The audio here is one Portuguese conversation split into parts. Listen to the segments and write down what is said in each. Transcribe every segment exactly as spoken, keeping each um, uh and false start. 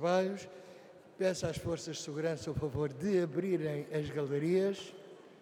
trabalhos. Peço às forças de segurança o favor de abrirem as galerias.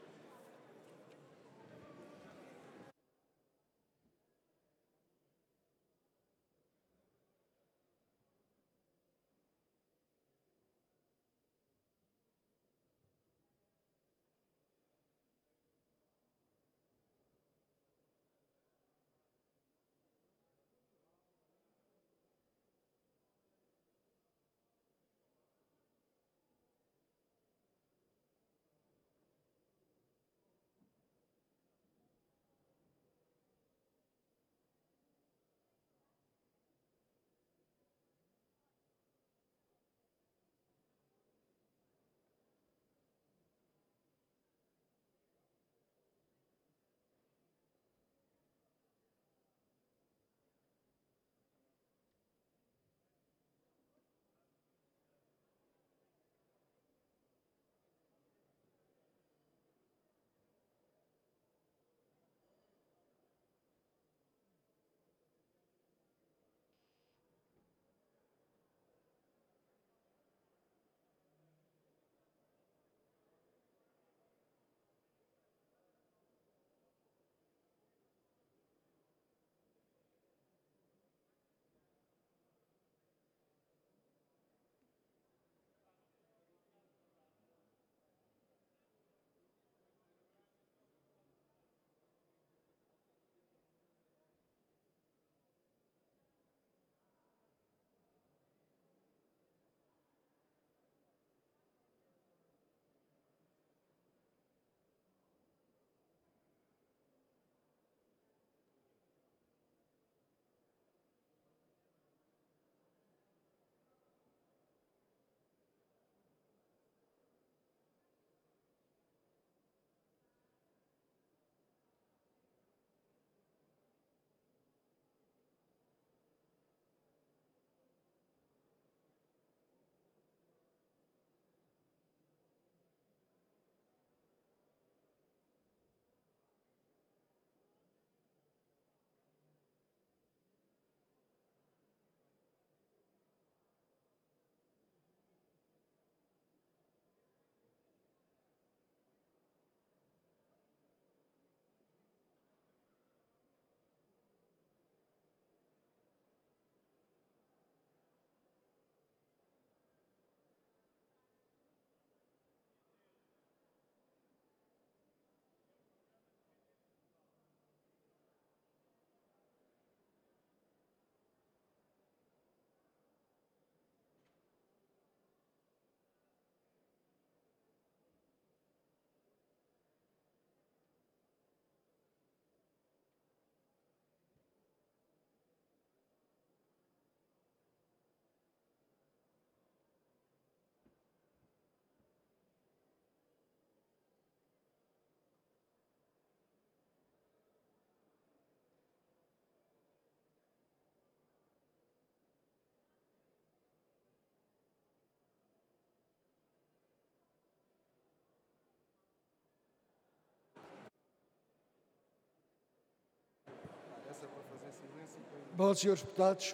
Bom, senhores deputados,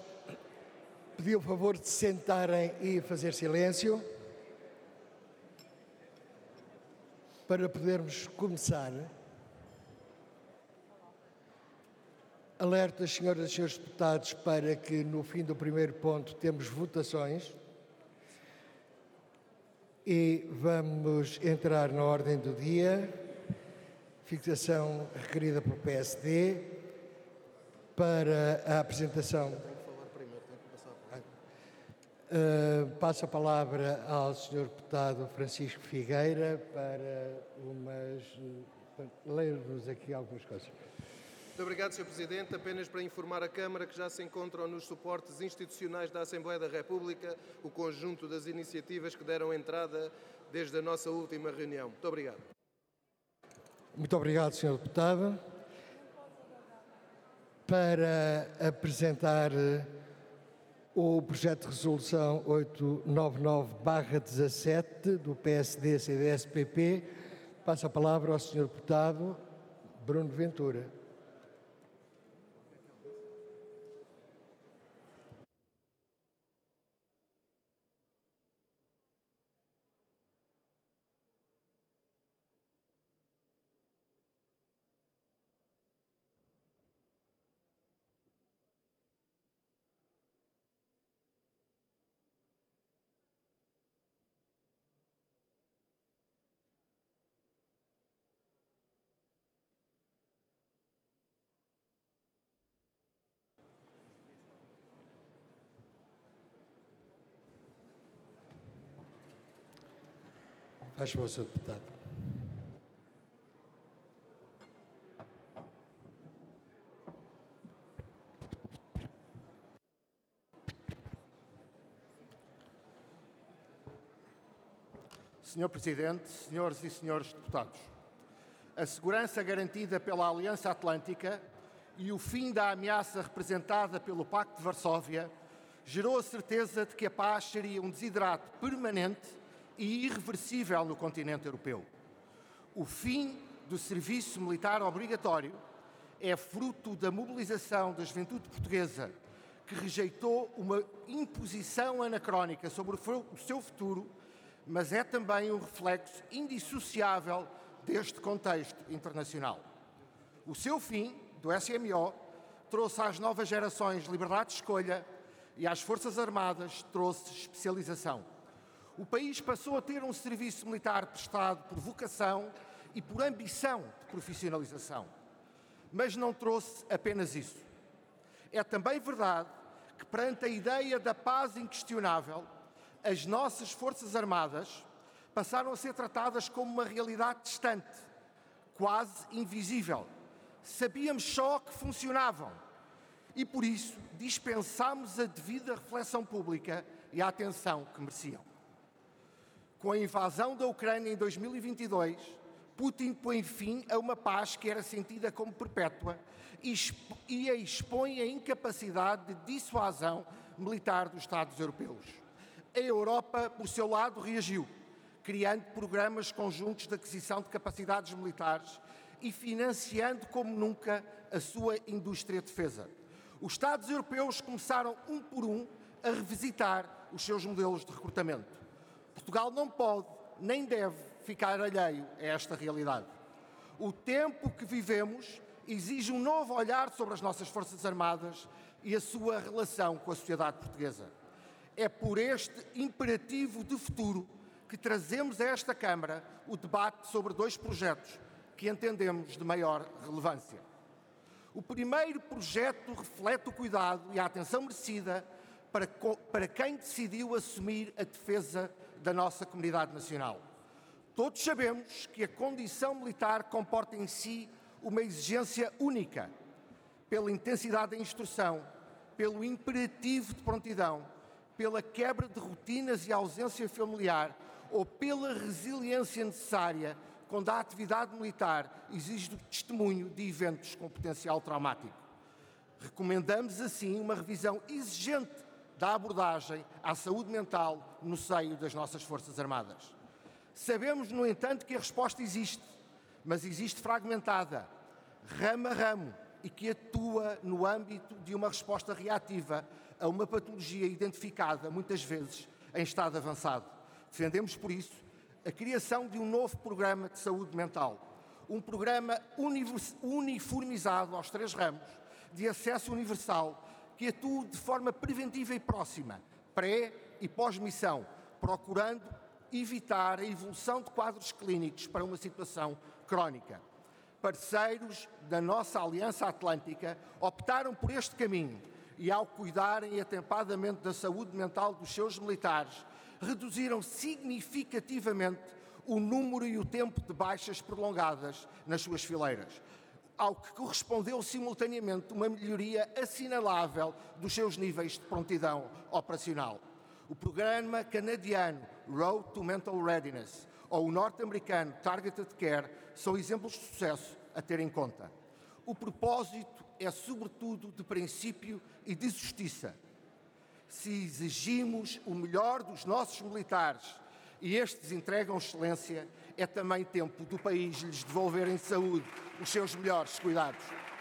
pedi o favor de se sentarem e fazer silêncio para podermos começar. Alerto as senhoras e senhores deputados para que no fim do primeiro ponto temos votações e vamos entrar na ordem do dia, fixação requerida pelo P S D para a apresentação. Tenho que falar primeiro, tenho que passar a uh, passo a palavra ao senhor deputado Francisco Figueira para umas para ler-nos aqui algumas coisas. Muito obrigado, senhor Presidente. Apenas para informar a Câmara que já se encontram nos suportes institucionais da Assembleia da República o conjunto das iniciativas que deram entrada desde a nossa última reunião. Muito obrigado. Muito obrigado, senhor Deputado. Para apresentar o projeto de resolução oitocentos e noventa e nove barra dezassete do P S D C D S P P, passo a palavra ao senhor Deputado Bruno Ventura. Faz favor, senhor Deputado. senhor Presidente, senhoras e senhores deputados, a segurança garantida pela Aliança Atlântica e o fim da ameaça representada pelo Pacto de Varsóvia gerou a certeza de que a paz seria um desiderato permanente e irreversível no continente europeu. O fim do serviço militar obrigatório é fruto da mobilização da juventude portuguesa, que rejeitou uma imposição anacrónica sobre o seu futuro, mas é também um reflexo indissociável deste contexto internacional. O seu fim, do S M O, trouxe às novas gerações liberdade de escolha e às Forças Armadas trouxe especialização. O país passou a ter um serviço militar prestado por vocação e por ambição de profissionalização. Mas não trouxe apenas isso. É também verdade que, perante a ideia da paz inquestionável, as nossas Forças Armadas passaram a ser tratadas como uma realidade distante, quase invisível. Sabíamos só que funcionavam e, por isso, dispensámos a devida reflexão pública e a atenção que mereciam. Com a invasão da Ucrânia em dois mil e vinte e dois, Putin põe fim a uma paz que era sentida como perpétua e expõe a incapacidade de dissuasão militar dos Estados europeus. A Europa, por seu lado, reagiu, criando programas conjuntos de aquisição de capacidades militares e financiando como nunca a sua indústria de defesa. Os Estados europeus começaram, um por um, a revisitar os seus modelos de recrutamento. Portugal não pode, nem deve, ficar alheio a esta realidade. O tempo que vivemos exige um novo olhar sobre as nossas Forças Armadas e a sua relação com a sociedade portuguesa. É por este imperativo de futuro que trazemos a esta Câmara o debate sobre dois projetos que entendemos de maior relevância. O primeiro projeto reflete o cuidado e a atenção merecida para, para quem decidiu assumir a defesa da nossa comunidade nacional. Todos sabemos que a condição militar comporta em si uma exigência única, pela intensidade da instrução, pelo imperativo de prontidão, pela quebra de rotinas e ausência familiar ou pela resiliência necessária quando a atividade militar exige o testemunho de eventos com potencial traumático. Recomendamos, assim, uma revisão exigente da abordagem à saúde mental no seio das nossas Forças Armadas. Sabemos, no entanto, que a resposta existe, mas existe fragmentada, ramo a ramo, e que atua no âmbito de uma resposta reativa a uma patologia identificada, muitas vezes, em estado avançado. Defendemos, por isso, a criação de um novo programa de saúde mental, um programa uniformizado aos três ramos, de acesso universal, que atue de forma preventiva e próxima, pré e pós-missão, procurando evitar a evolução de quadros clínicos para uma situação crónica. Parceiros da nossa Aliança Atlântica optaram por este caminho e, ao cuidarem atempadamente da saúde mental dos seus militares, reduziram significativamente o número e o tempo de baixas prolongadas nas suas fileiras, ao que correspondeu simultaneamente uma melhoria assinalável dos seus níveis de prontidão operacional. O programa canadiano Road to Mental Readiness ou o norte-americano Targeted Care são exemplos de sucesso a ter em conta. O propósito é, sobretudo, de princípio e de justiça. Se exigimos o melhor dos nossos militares e estes entregam excelência, é também tempo do país lhes devolver em saúde os seus melhores cuidados.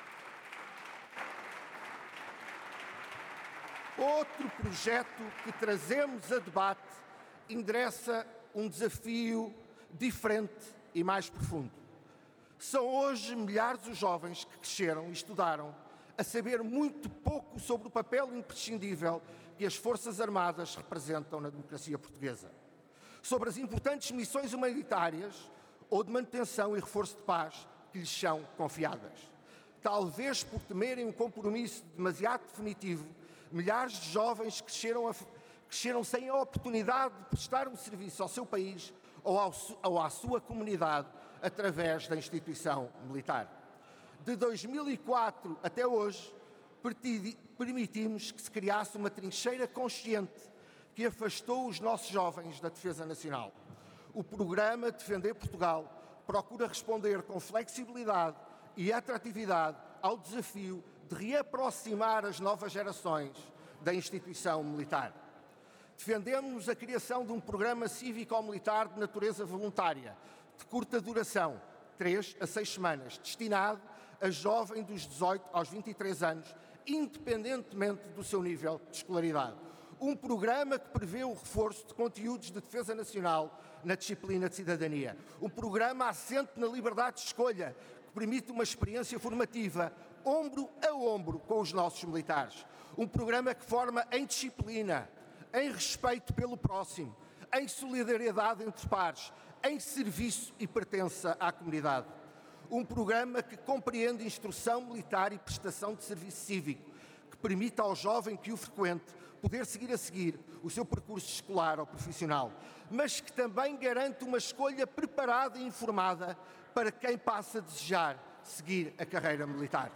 Outro projeto que trazemos a debate endereça um desafio diferente e mais profundo. São hoje milhares os jovens que cresceram e estudaram a saber muito pouco sobre o papel imprescindível que as Forças Armadas representam na democracia portuguesa, sobre as importantes missões humanitárias ou de manutenção e reforço de paz que lhes são confiadas. Talvez por temerem um compromisso demasiado definitivo, milhares de jovens cresceram, a, cresceram sem a oportunidade de prestar um serviço ao seu país ou, ao, ou à sua comunidade através da instituição militar. De dois mil e quatro até hoje, permitimos que se criasse uma trincheira consciente que afastou os nossos jovens da defesa nacional. O programa Defender Portugal procura responder com flexibilidade e atratividade ao desafio de reaproximar as novas gerações da instituição militar. Defendemos a criação de um programa cívico-militar de natureza voluntária, de curta duração, três a seis semanas, destinado a jovens dos dezoito aos vinte e três anos, independentemente do seu nível de escolaridade. Um programa que prevê o reforço de conteúdos de defesa nacional na disciplina de cidadania. Um programa assente na liberdade de escolha, que permite uma experiência formativa, ombro a ombro com os nossos militares. Um programa que forma em disciplina, em respeito pelo próximo, em solidariedade entre pares, em serviço e pertença à comunidade. Um programa que compreende instrução militar e prestação de serviço cívico, que permita ao jovem que o frequente poder seguir a seguir o seu percurso escolar ou profissional, mas que também garante uma escolha preparada e informada para quem passa a desejar seguir a carreira militar.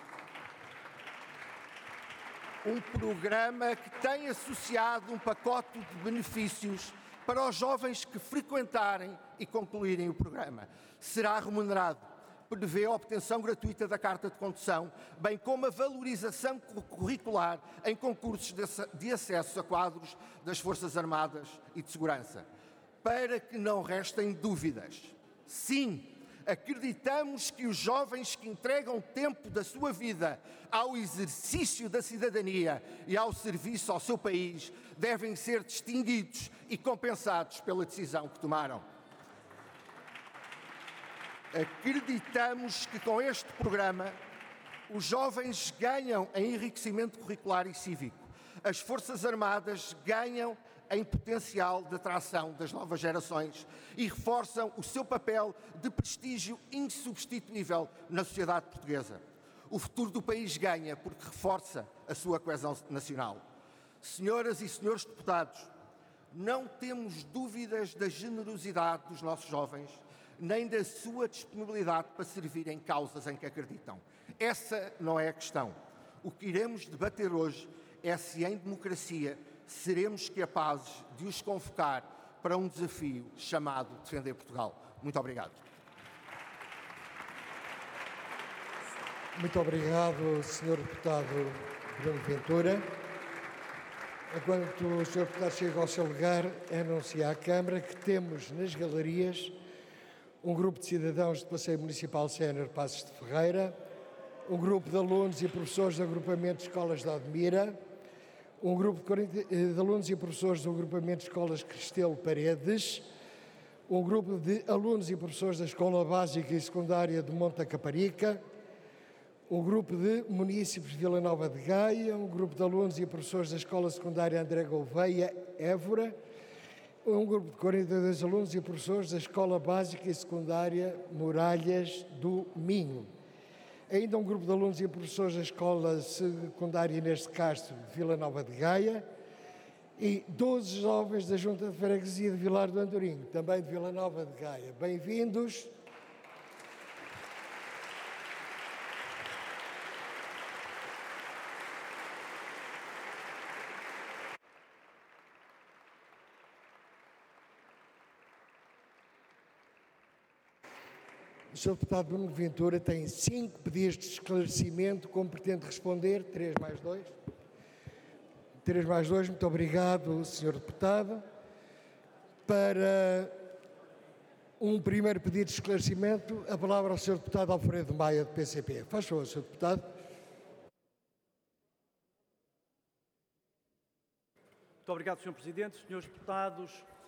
Um programa que tem associado um pacote de benefícios para os jovens que frequentarem e concluírem o programa. Será remunerado, prevê a obtenção gratuita da carta de condução, bem como a valorização curricular em concursos de acesso a quadros das Forças Armadas e de Segurança. Para que não restem dúvidas, sim, acreditamos que os jovens que entregam tempo da sua vida ao exercício da cidadania e ao serviço ao seu país devem ser distinguidos e compensados pela decisão que tomaram. Acreditamos que com este programa os jovens ganham em enriquecimento curricular e cívico. As Forças Armadas ganham em potencial de atração das novas gerações e reforçam o seu papel de prestígio insubstituível na sociedade portuguesa. O futuro do país ganha porque reforça a sua coesão nacional. Senhoras e senhores deputados, não temos dúvidas da generosidade dos nossos jovens, nem da sua disponibilidade para servir em causas em que acreditam. Essa não é a questão. O que iremos debater hoje é se em democracia seremos capazes de os convocar para um desafio chamado Defender Portugal. Muito obrigado. Muito obrigado, senhor Deputado Bruno Ventura. Enquanto o senhor Deputado chega ao seu lugar, anuncia à Câmara que temos nas galerias um grupo de cidadãos do Passeio Municipal Sénior Passos de Ferreira, um grupo de alunos e professores do agrupamento de escolas de Admira, um grupo de, quarenta, de alunos e professores do agrupamento de escolas Cristelo Paredes, um grupo de alunos e professores da Escola Básica e Secundária de Monte da Caparica, um grupo de munícipes de Vila Nova de Gaia, um grupo de alunos e professores da Escola Secundária André Gouveia, Évora, um grupo de quarenta e dois alunos e professores da Escola Básica e Secundária Muralhas do Minho. Ainda um grupo de alunos e professores da Escola Secundária Inês de Castro, de Vila Nova de Gaia, e doze jovens da Junta de Freguesia de Vilar do Andorinho, também de Vila Nova de Gaia. Bem-vindos. O senhor Deputado Bruno Ventura tem cinco pedidos de esclarecimento, como pretende responder? Três mais dois. Três mais dois, muito obrigado, senhor Deputado. Para um primeiro pedido de esclarecimento, a palavra ao senhor Deputado Alfredo Maia, do P C P. Faz favor, senhor Deputado. Muito obrigado, senhor Presidente. Senhores Deputados,